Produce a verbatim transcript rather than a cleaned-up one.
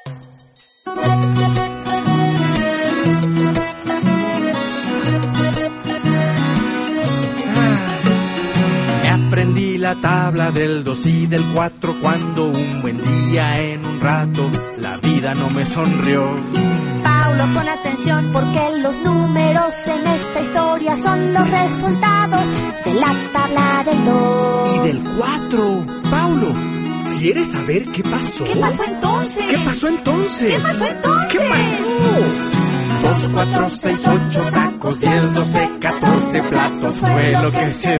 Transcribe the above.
Me aprendí la tabla del dos y del cuatro cuando un buen día en un rato la vida no me sonrió. Paulo, pon atención porque los números en esta historia son los resultados de la tabla del dos. Y del cuatro. Paulo, ¿quieres saber qué pasó? ¿Qué pasó entonces? ¿Qué pasó entonces? ¿Qué pasó entonces? ¿Qué pasó? Dos, cuatro, seis, ocho tacos, diez, doce, catorce platos fue lo que se